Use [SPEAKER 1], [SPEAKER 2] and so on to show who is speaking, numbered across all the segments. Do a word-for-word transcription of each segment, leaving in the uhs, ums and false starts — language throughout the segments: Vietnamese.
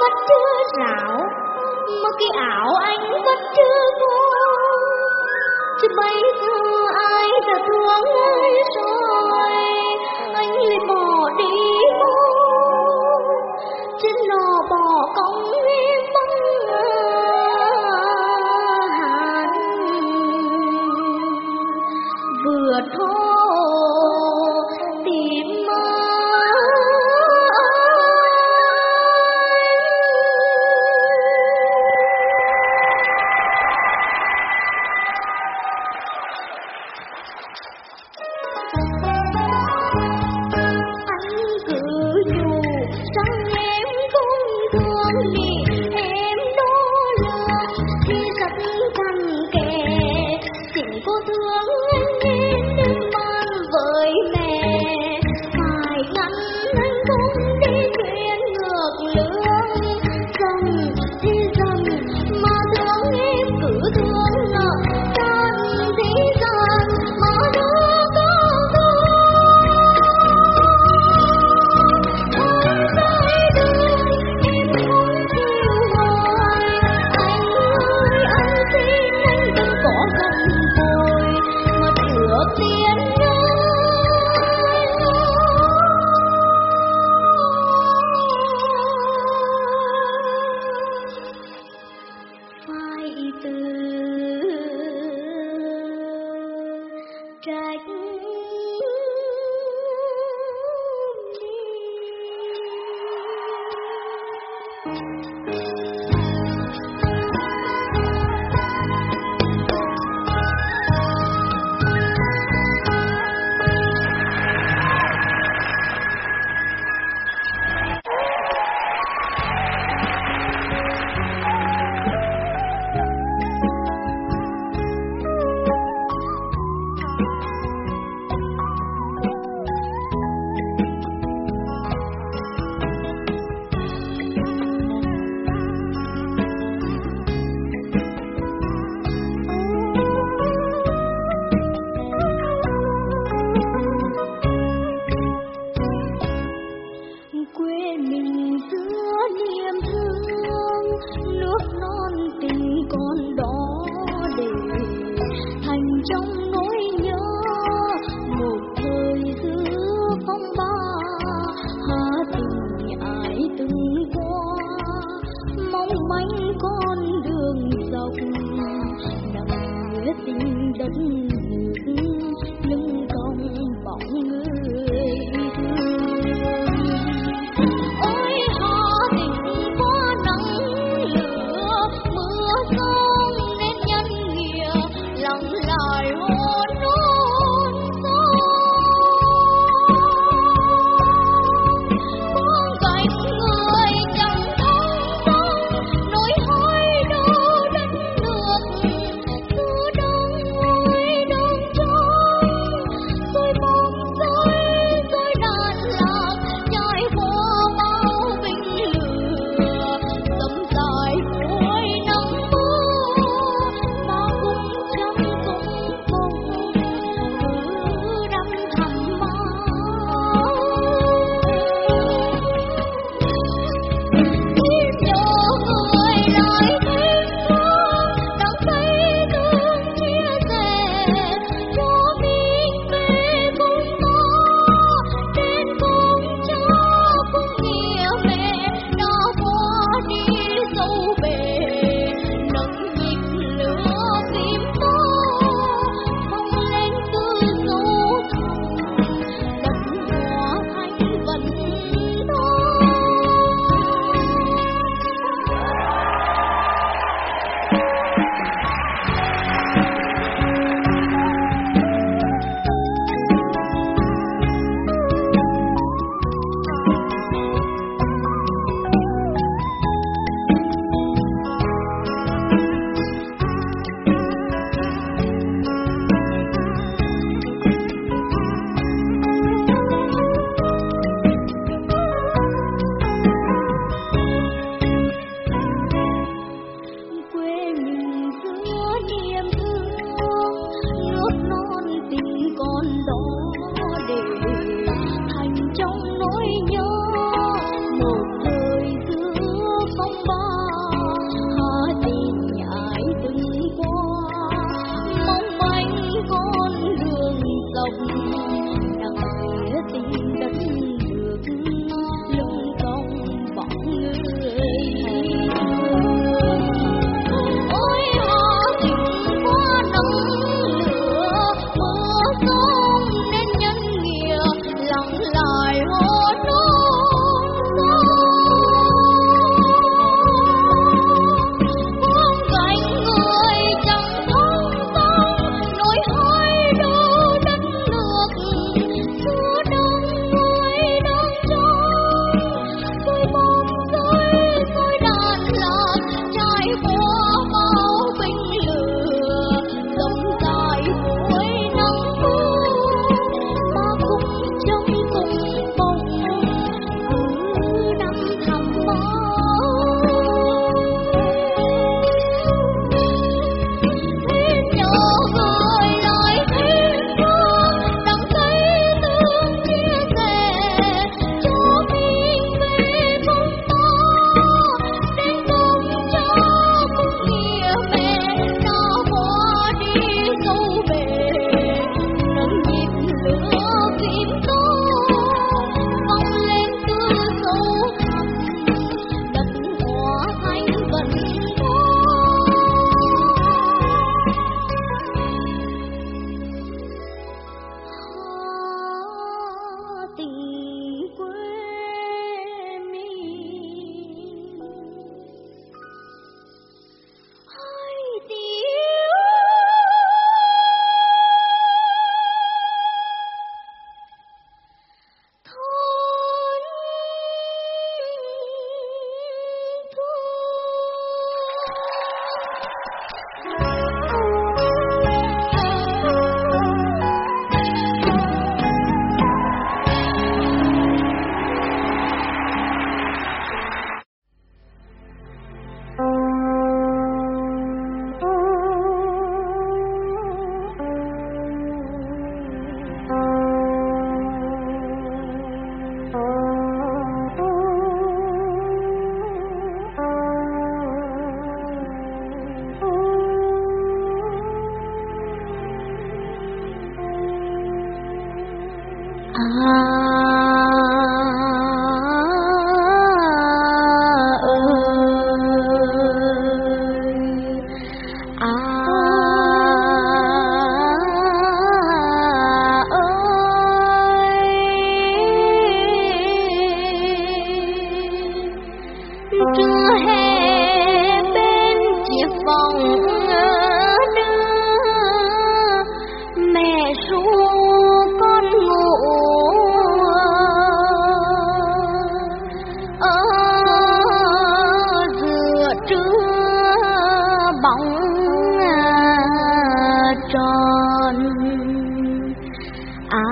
[SPEAKER 1] vẫn chưa rảo, mà cái áo anh vẫn chưa vô. Chứ bây giờ ai đã thương ai rồi, anh lại bỏ đi đâu, trên lò bỏ công em băng hàn vừa thô tìm mơ. vòng đưa mẹ ru con ngủ ở giữa trưa bóng tròn à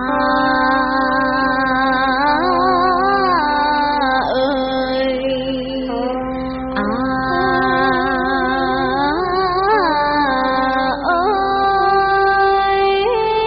[SPEAKER 1] ơi à ơi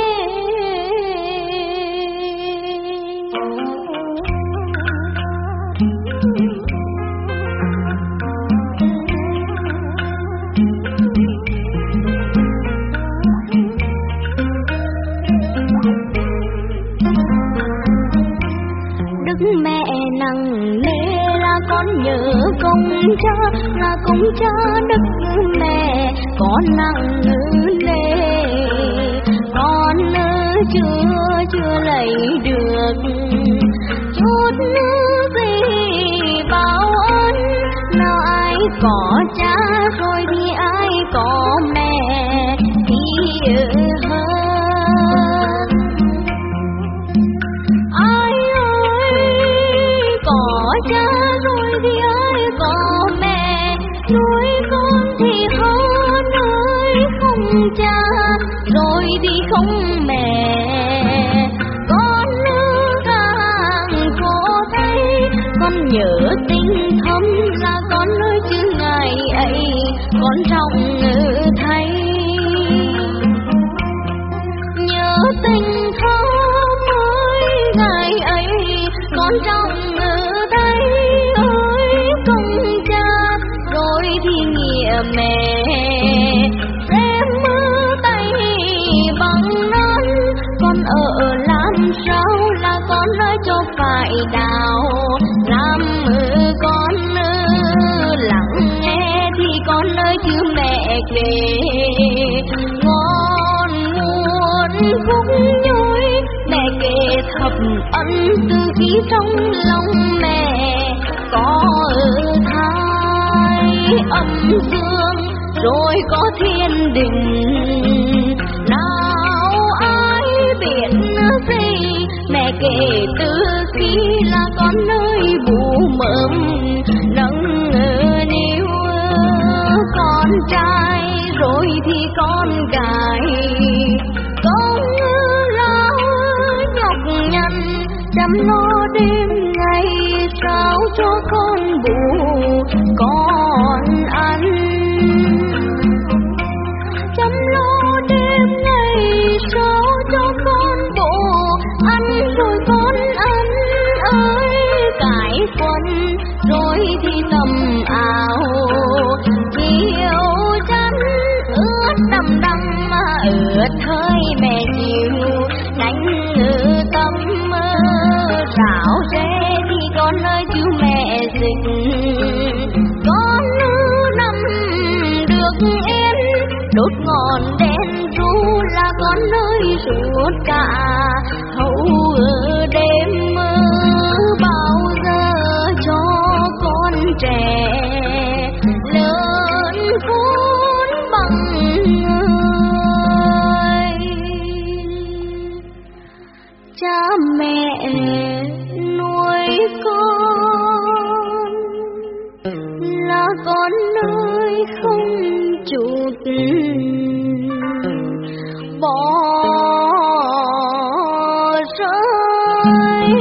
[SPEAKER 1] đức mẹ nặng nề là con nhớ công cha, là công cha đức mẹ con nặng nề con chưa chưa lấy được chút gì báo ơn. Nào ai có cha rồi thì ai có mẹ thì hơn. Ai ơi có cha rồi thì ai có mẹ, nuôi con thì hơn ơi không cha rồi thì không mẹ. Con càng có thấy con nhớ tình thâm là con ơi chứ ngày ấy con trọng thấy. Nhớ tình thâm ơi ngày ấy con trọng thấy ơi công cha rồi thì nghĩa mẹ. Xem mưa tay bằng nắng con ở làm sao là con ơi cho phải đào làm con lặng nghe thì con ơi chứ mẹ kể. Ngon muôn khúc nhối mẹ kể thập ân từ khi trong lòng mẹ có thai âm dương rồi có thiên đình. Nào ai biết gì mẹ kể từ khi là con nơi bù mớm nâng niu con trai rồi thì con gái. Con lao nhọc nhằn chăm lo đêm ngày sao cho con bù con ăn. Chăm lo đêm ngày sao cho con bù ăn rồi con ăn ơi cải quần rồi thì tầm áo chiều chắn ướt đầm đầm mà ướt hơi mẹ chịu đánh tâm rảo rê thì con ơi chứ mẹ dịch. Con nằm được yên đốt ngọn đèn ru là con ơi suốt cả hậu đêm bao giờ cho con trẻ lớn khôn bằng người. Cha mẹ nuôi con là con ơi không chút bỏ rơi.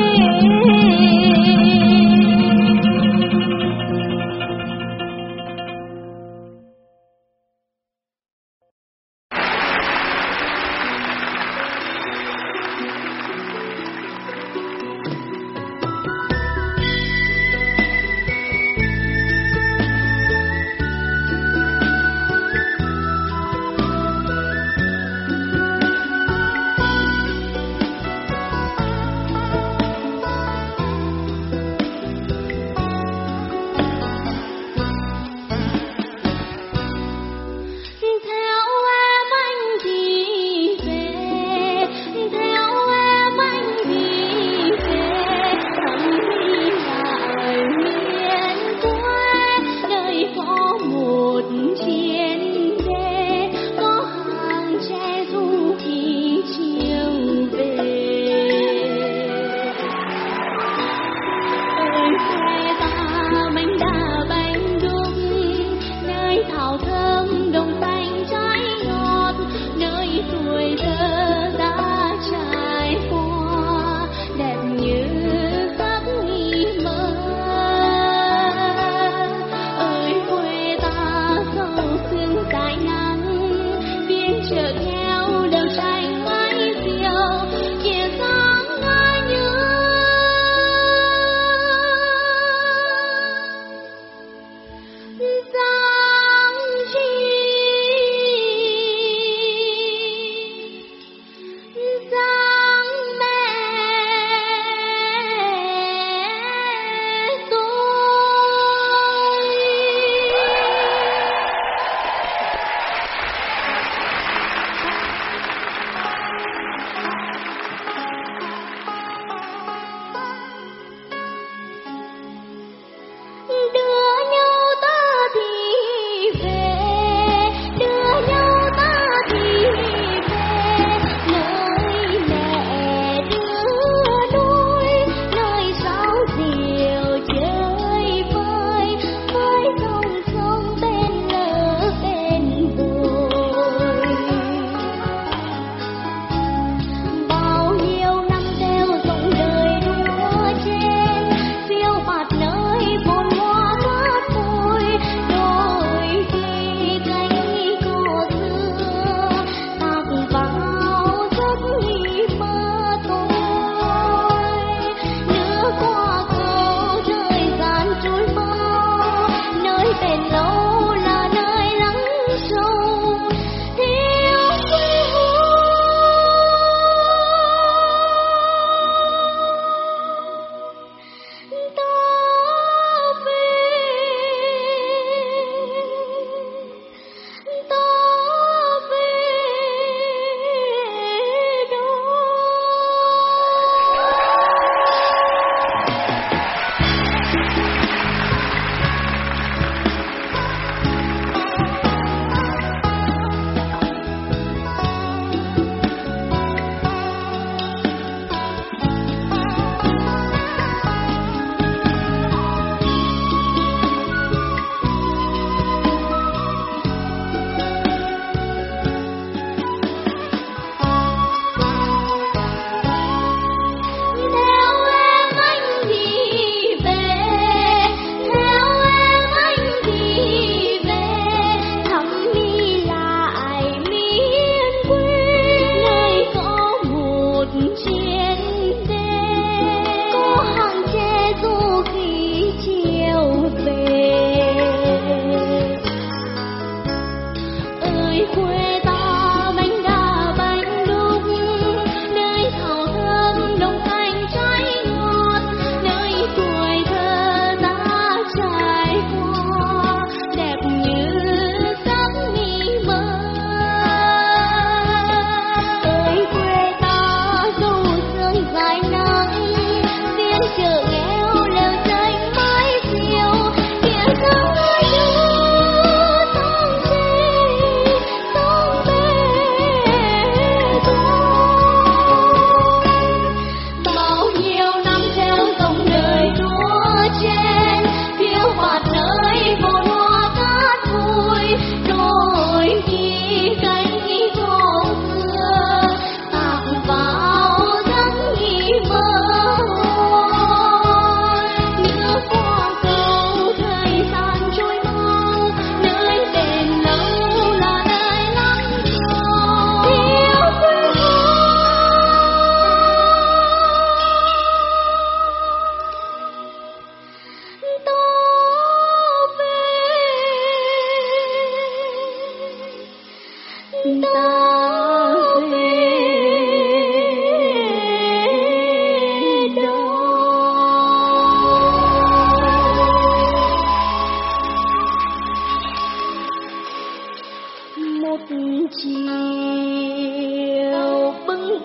[SPEAKER 1] chiều bưng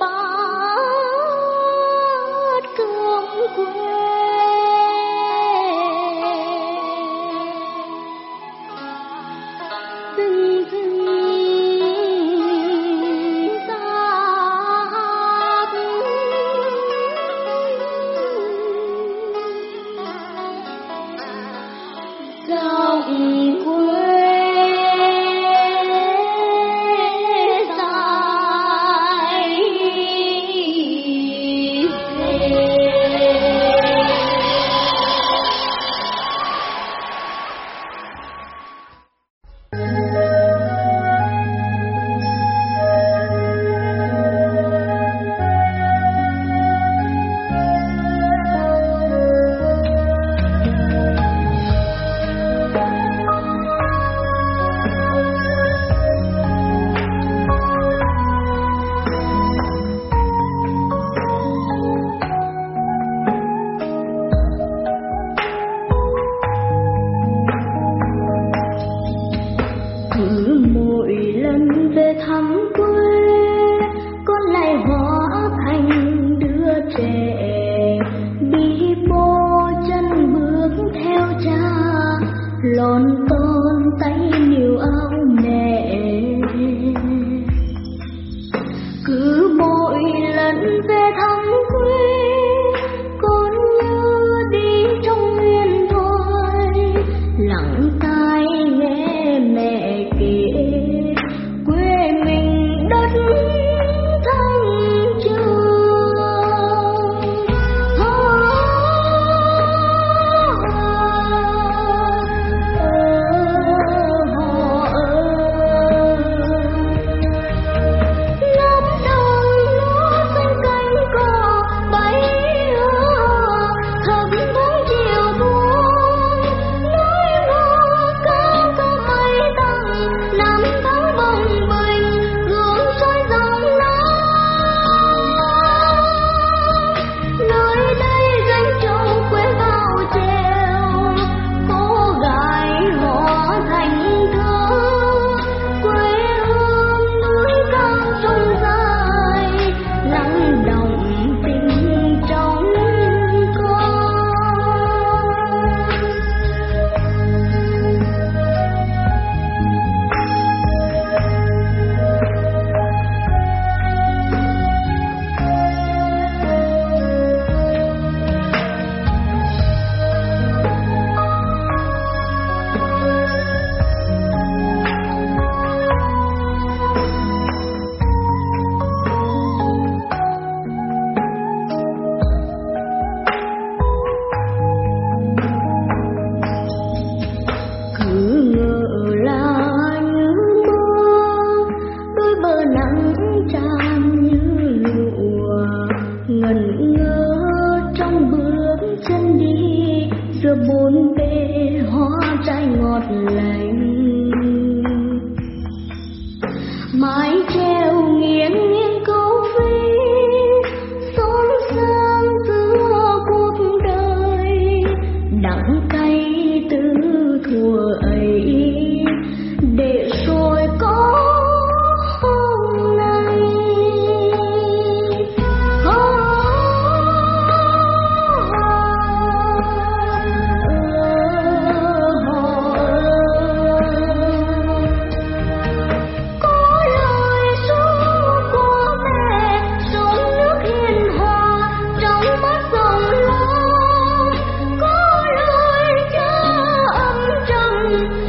[SPEAKER 1] bát cơm quê, dưng dưng ta giọng quê.
[SPEAKER 2] Hãy subscribe cho kênh Ghiền Mì Gõ để không bỏ lỡ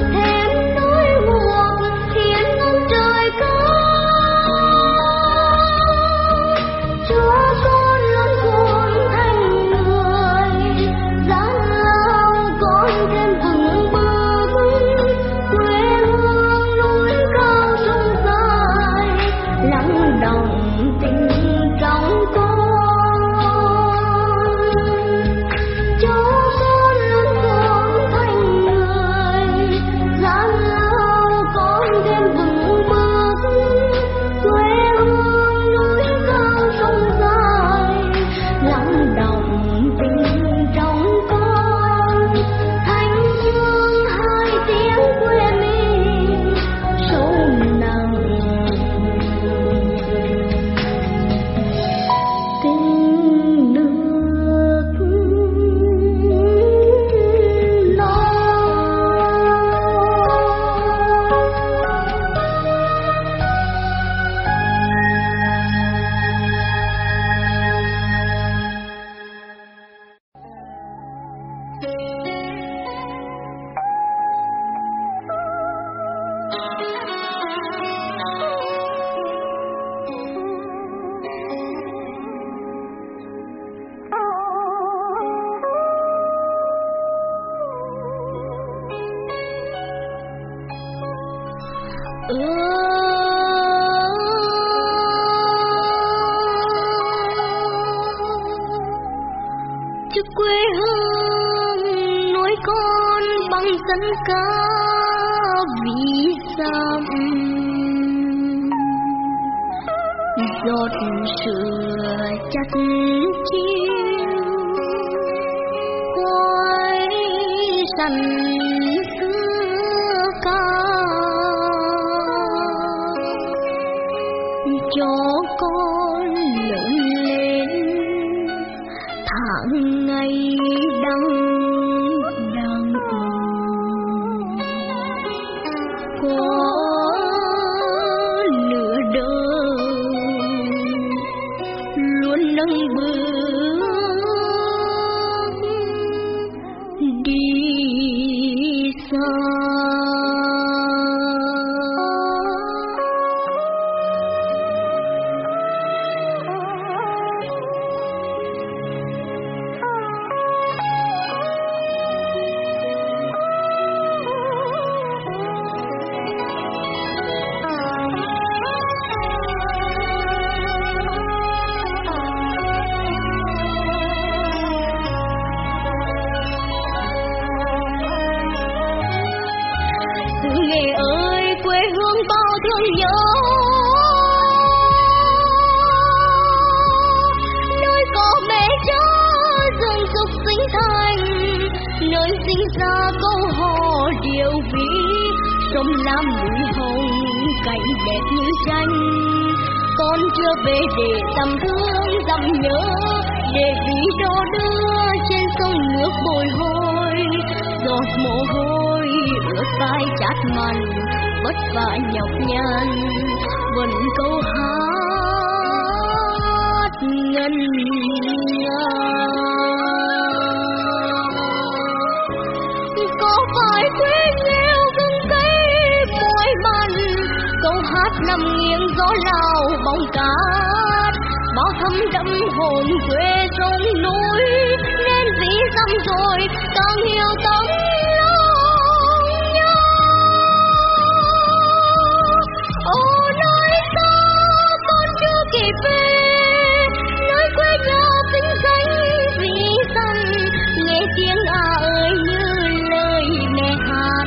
[SPEAKER 1] ơ chứ quê hương nuôi con bằng dân ca vì dặm giọt sữa chặt chiêu quay sẵn xưa ca cho con lớn lên tháng ngày đắng đắng có nửa đời luôn nâng bước đi xa. Nghề ơi quê hương bao thương nhớ, nơi có mẹ cha dường dục sinh thành, nơi sinh ra câu hò điệu ví, sông lam núi hồng cảnh đẹp như tranh. Con chưa về để dằm thương dằm nhớ, để ví đo đưa trên sông nước bồi hồi, giọt mồ hôi ướt vai chát mặn, vất vả nhọc nhằn vẫn câu hát ngân nga. Có phải quê nghèo gừng cây muối mặn, câu hát nằm nghiêng gió lao bóng cát, bao thấm đẫm hồn quê sông núi, nên ví dặm rồi càng hiểu tấm lòng nhớ. Ô nơi xa con chưa kịp về, nơi quê nhà vinh danh vì dân, nghe tiếng à ơi như lời mẹ hát,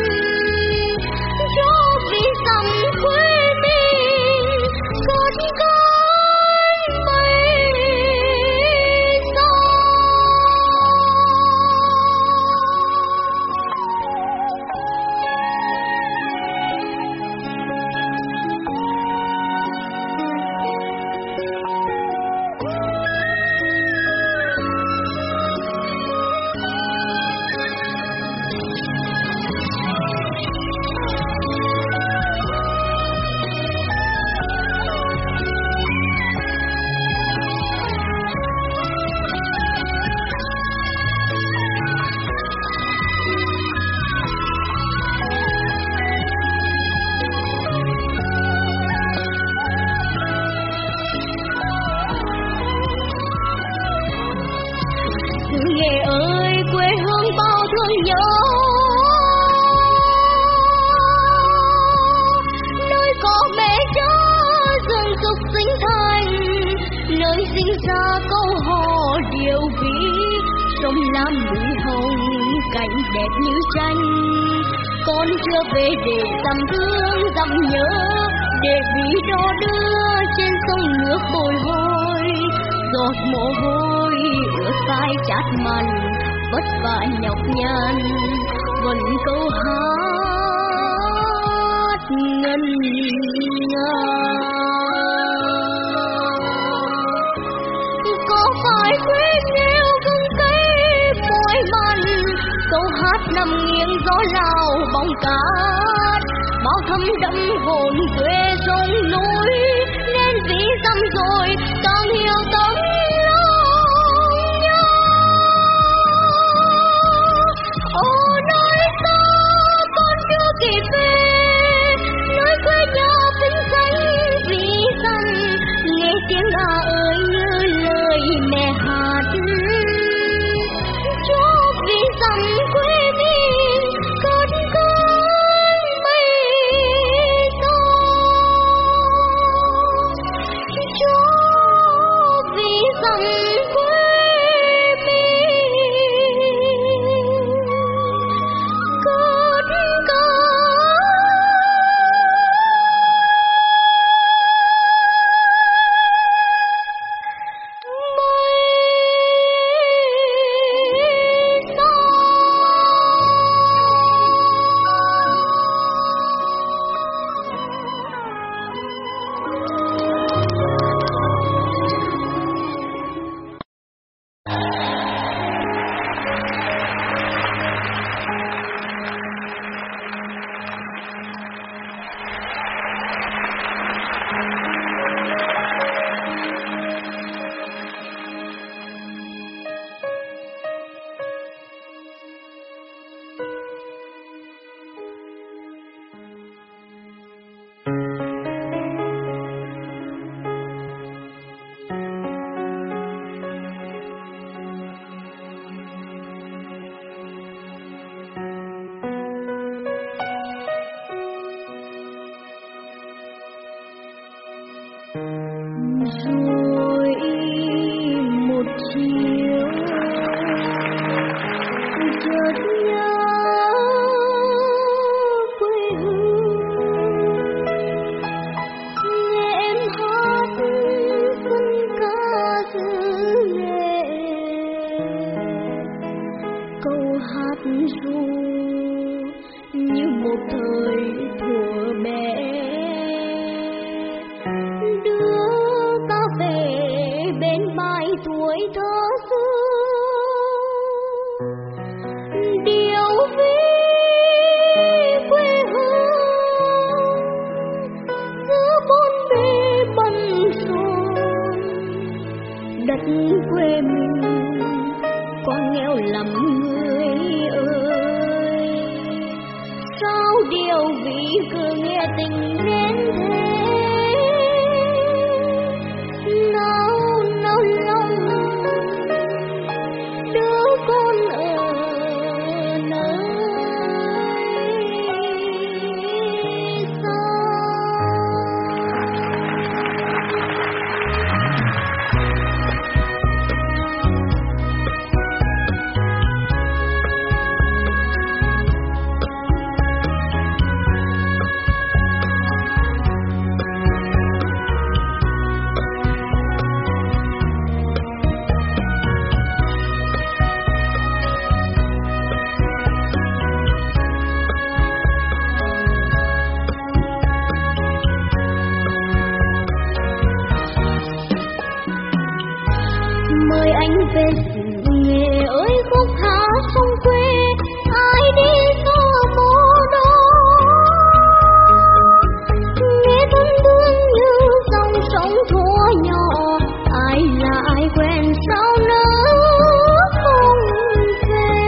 [SPEAKER 1] cho vì dặm quê mình cất cánh bay xa. Nghề ơi quê hương bao thương nhớ, nơi có mẹ cha dường dục sinh thành, nơi sinh ra câu hò điệu ví, sông lam núi hồng cảnh đẹp như tranh. Con chưa về để dằm thương dằm nhớ, để ví đo đưa trên sông nước bồi hồi, giọt mồ hôi ướt vai chát mặn, vất vả nhọc nhằn vẫn câu hát ngân nga. Có phải quê nghèo gừng cây muối mặn, câu hát nằm nghiêng gió lao bóng cát, bao thấm đẫm hồn quê sông núi, nên ví dặm rồi càng hiểu tấm lòng nhớ. Ô nơi xa con chưa kịp về, nơi quê nhà vinh danh vì dân, nghe tiếng à ơi như lời mẹ hát, cho vì dặm quê mình cất cánh bay thời thuở bé, đưa ta về bên bãi tuổi thơ xưa, điều ví quê hương giữa bốn bề bận rộn. Đất quê mình quá nghèo lắm người ơi, sao điều ví cứ nghe tình đến thế, nào nào lòng đứa con ở nơi xa. Mời anh về sự nghề ơi khúc hát sông quê, ai đi xa mô đó nghe thân thương như dòng sông thuở nhỏ. Ai là ai quen sao nỡ không về,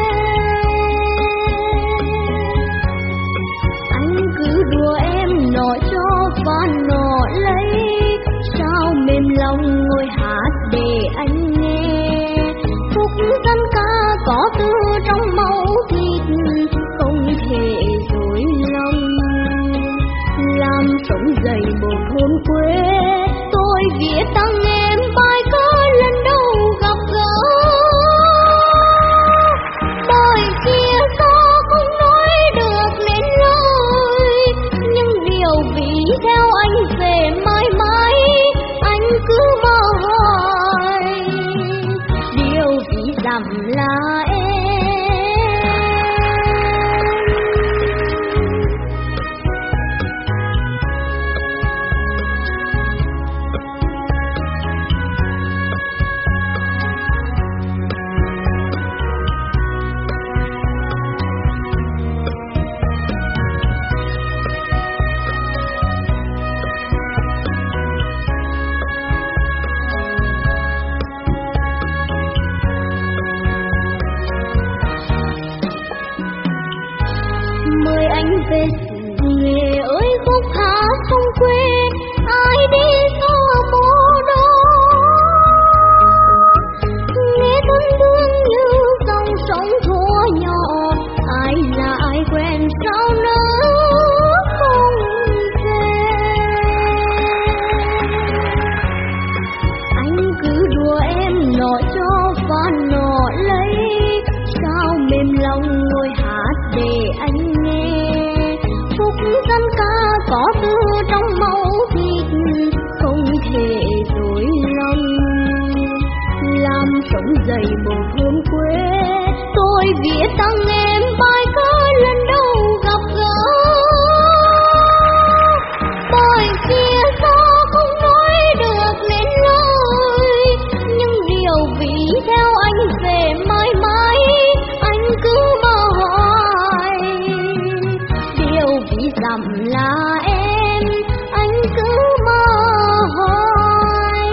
[SPEAKER 1] anh cứ đùa em nọ cho và nọ lấy, sao mềm lòng ngồi hát để anh nghe. Khúc dân ca có từ trong máu thịt, không thể dối lòng. Làm sống dậy một hồn quê, tôi viết tặng em bài ca lần đầu gặp gỡ. Đời kia sao không nói được nên lời, nhưng điều vì theo anh về mãi mãi, anh cứ mơ hoài. Điều vì dặm là em. Mời anh về sự nghề ơi khúc hát sông quê, ai đi xa mô đó nghe thân thương như dòng sông thuở nhỏ. Ai là ai quen sao nỡ không về, anh cứ đùa em nọ cho và nọ lấy, sao mềm lòng ngồi hát để anh nghe. Khúc dân ca có từ trong máu thịt, không thể dối lòng. Làm sống dậy một hồn quê, tôi viết tặng em bài ca lần đầu gặp gỡ. Bởi kia sao không nói được nên lời, nhưng điều vì theo anh về mãi mãi, anh cứ mơ hoài. Điều vì dặm là em, anh cứ mơ hoài.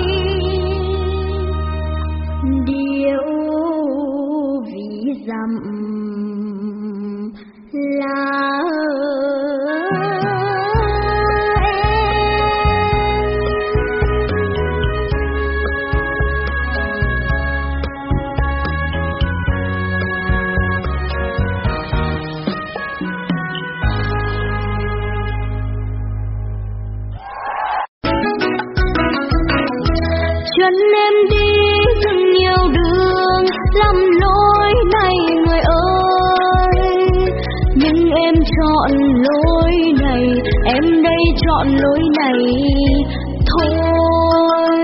[SPEAKER 1] Điều vì dặm là chân em đi rất nhiều đường lầm lối này người ơi, nhưng em chọn lối này, em đây chọn lối này thôi.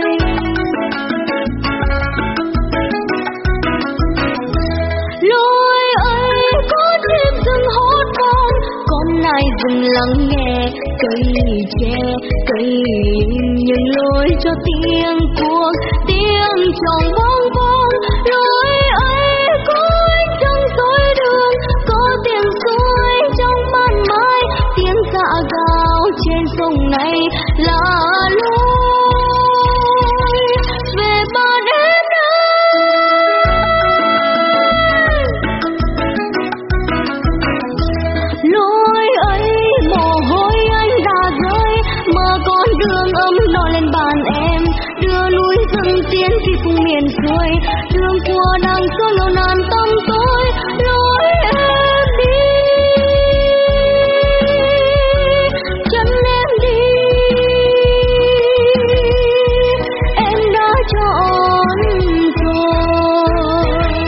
[SPEAKER 1] Lối ấy có chim rừng hót vang, còn này dừng lắng nghe, cây tre cây những lối cho tiếng cuồng, tiếng tròng vang vang. Lối ấy có ánh trăng soi đường, có tiếng suối trong ban mai, tiếng dạ gào trên sông này là lối về ban em đây. Lối ấy mồ hôi anh đã rơi, mà con đường ấm đỏ lên bàn em, đưa núi rừng tiến khi cùng miền xuôi, đường qua đang có lâu nàn tăm tối. Lối em đi, chân em đi, em đã chọn rồi.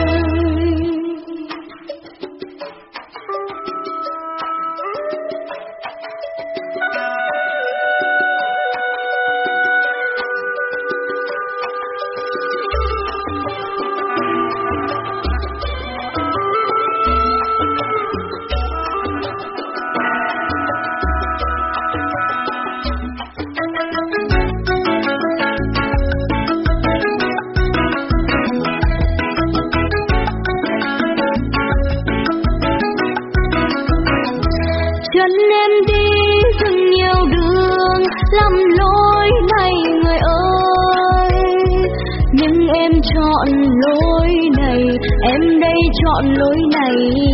[SPEAKER 1] Chân em đi dừng nhiều đường lắm lối này người ơi, nhưng em chọn lối này, em đây chọn lối này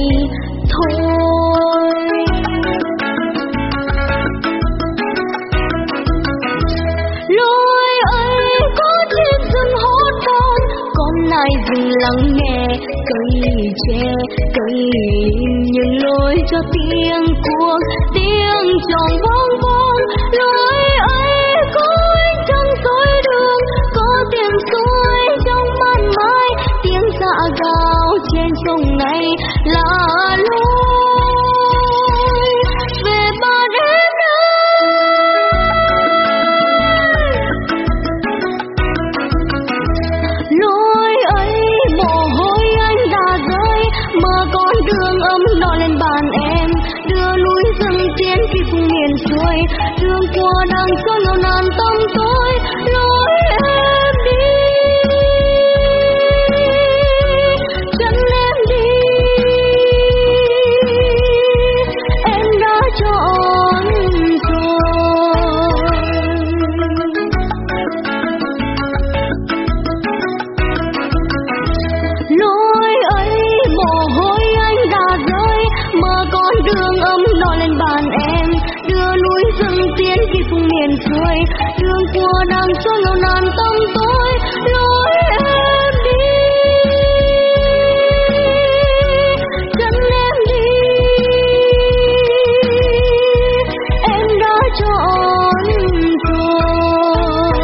[SPEAKER 1] thôi. Lối ấy có chim rừng hót vang, con này dừng lắng nghe, cây tre cây những lối cho tiếng cuồng, tiếng tròng vang vang. Lối ấy có ánh trăng soi đường, có tiếng suối trong ban mai, tiếng dạ gào trên sông này là lối về ban em đây. Lối ấy mồ hôi anh đã rơi, mà con đường ấm đỏ lên bàn em, đưa núi rừng tiến khi cùng miền xuôi, đường qua đang có lâu nàn tăm tối. Lối em đi, chân em đi, em đã chọn rồi. Lối ấy mồ hôi anh đã rơi, mà con đường ấm đỏ lên bàn em, đưa núi rừng tiến khi cùng miền xuôi, đường qua đang cho lâu nàn tăm tối. Lối em đi, chân em đi, em đã chọn rồi.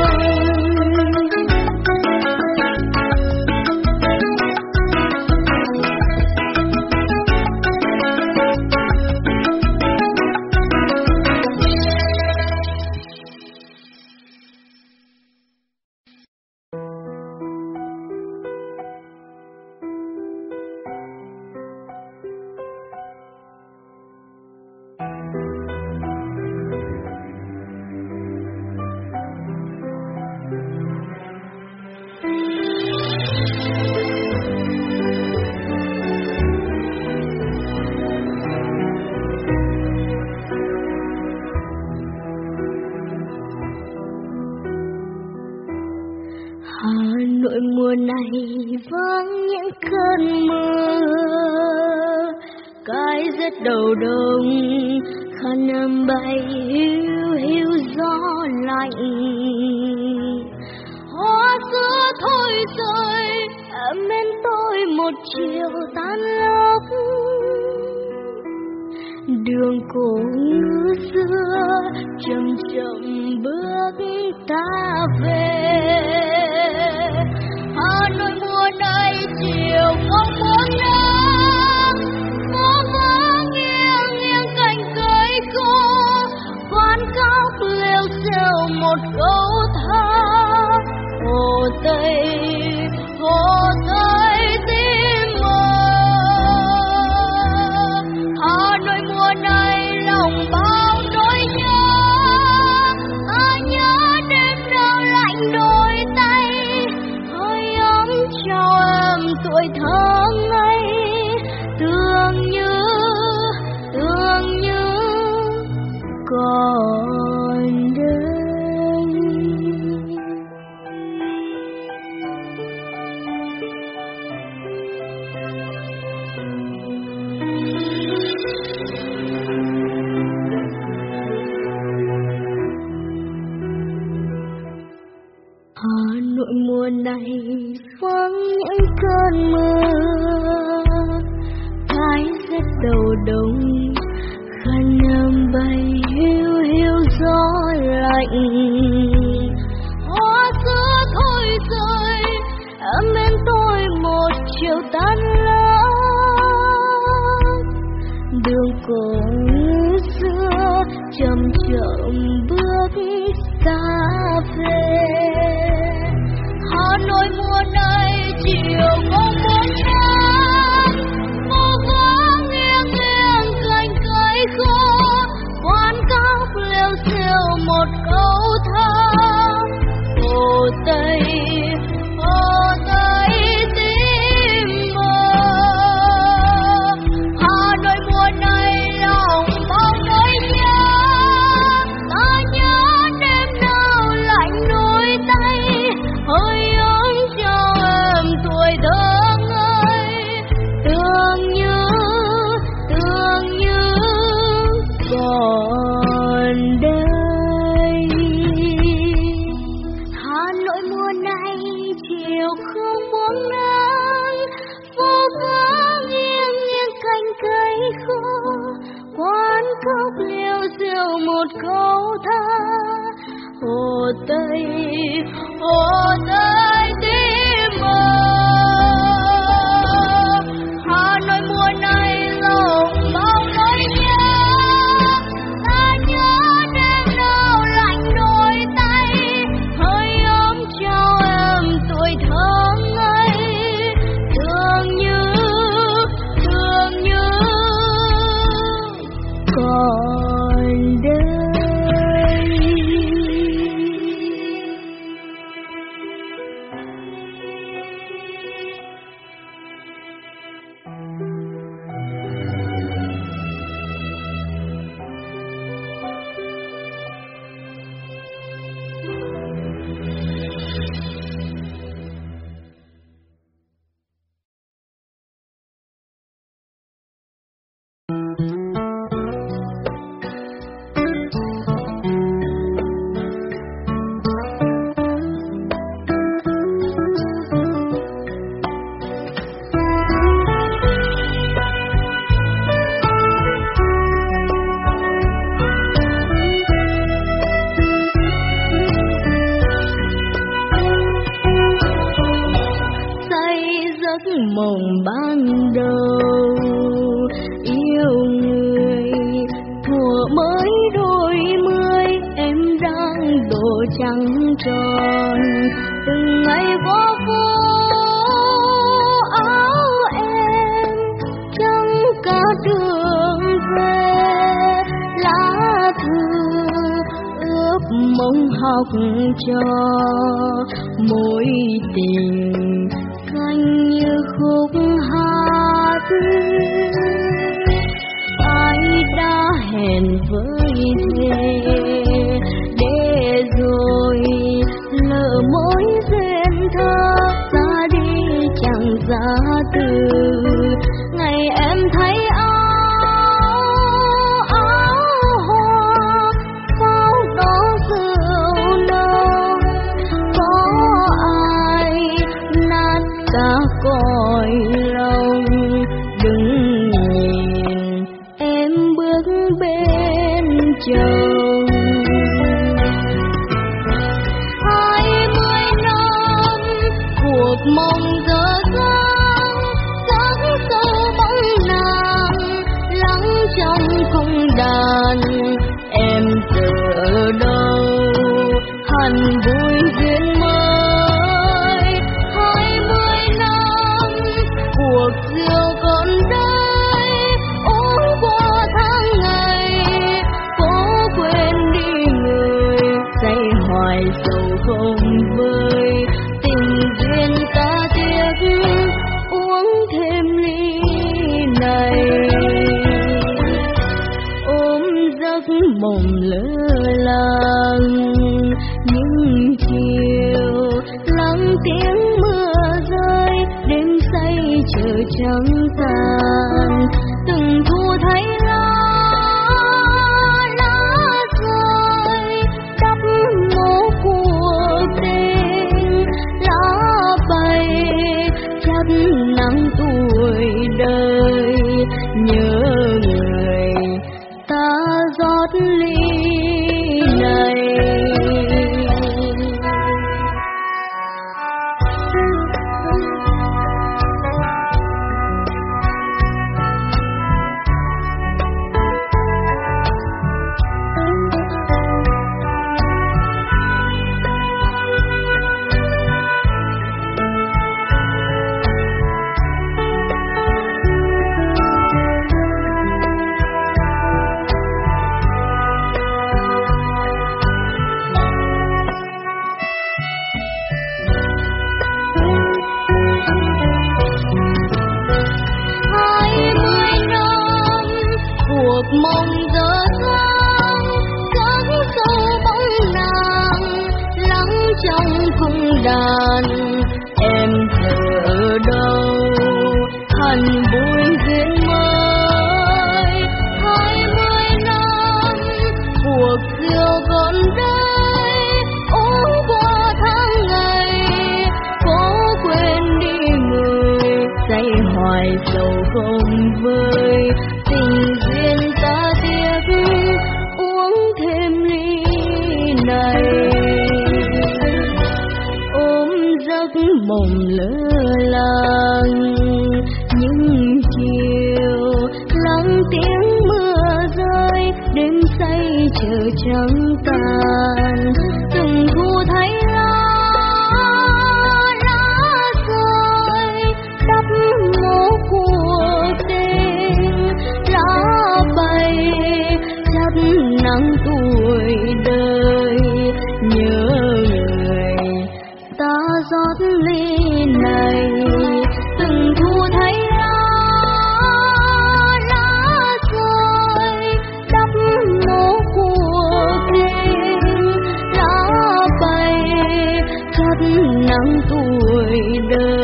[SPEAKER 1] Hà Nội mùa này vắng những cơn mưa, cái rét đầu đông khăn ấm bay hiu hiu gió lạnh. Hoa xưa thôi rồi em bên tôi một chiều tan lúc, đường cổ ngữ xưa chậm chậm bước ta về. Hà Nội mùa này chiều không muốn nắng, phố vắng nghiêng nghiêng cành cây khô, quán cóc lêu xêu một câu thơ. Hồ Tây, Hồ Tây tim mơ. Hà Nội mùa này lòng bay hiu hiu gió lạnh, hoa xưa thôi rơi em bên tôi một chiều tan lỡ. Đường cổ xưa chậm chậm bước xa về, Hà Nội mùa này chiều không muốn nắng, màu vàng nghiêng nghiêng cành cây khô, quán cóc leo xêu một câu thơ. Hồ Tây, Hồ Tây tim mơ, Hà Nội mùa này lòng bao nỗi nhớ. Ta nhớ đêm nào lạnh đôi tay, hơi ấm cho em tuổi thơ ngây. Tưởng như, tưởng như còn đây. Hà Nội mùa này chiều không buông nắng, phố vắng nghiêng nghiêng cành cây khô, quán cóc liêu rượu một câu thơ. Hồ Tây, Hồ Tây tim mơ, Hà Nội mùa này lòng bao nỗi nhớ. Ta nhớ đêm nào lạnh đôi tay, hơi ấm cho em tuổi thơ ngây. Thương như, thương như còn đây. Mộng ban đầu yêu người thuở mới đôi mươi, em đang độ trăng tròn từng ngày qua phố áo em trắng cả đường về. Lá thư ướp mong học trò mối tình canh như khúc hát. Ai đã hẹn với thề để rồi lỡ mối duyên thơ ra đi chẳng giá từ. Ngày em thấy áo áo hoa pháo đó rượu nồng, có ai nát cả cõi lòng. Đừng nhìn em bước bên chồng. Hai mươi năm cuộc mong dở dang, sắc sâu bóng nàng lắng trong cung đàn. Em giờ đâu hẳn vui duyên mới. Hai mươi năm cuộc diều còn đây, ôm qua tháng ngày cố quên đi người. Say hoài sầu không vơi, tình duyên ta tiếc uống thêm ly này. Ôm giấc mộng lơ làng những chiều lắng tiếng mưa rơi, đêm say chờ trắng tàn. Từng thu thấy lá lá rơi đắp mố cuộc tình. Lá bay chắt nắng tuổi đời, nhớ người ta giọt ly này. Mong giờ sáng cất sâu bóng nàng lắng trong cung đàn, em chờ ở đâu hằn buổi duyên mới. Hai mươi năm cuộc diều còn đây, ôm qua tháng ngày cố quên đi người, say hoài sầu không vơi. Tình duyên ta tiếc uống thêm ly này, ôm giấc mộng lơ làng những chiều lắng tiếng mưa rơi, đêm say chờ trắng tàn. Từng thu thấy lá lá rơi đắp mố cuộc tình, lá bay chắt nắng tuổi đời. Nhớ người ta rót ly này, từng thu thấy lá lá rơi đắp mố cuộc tình, lá bay chắt nắng tuổi đời.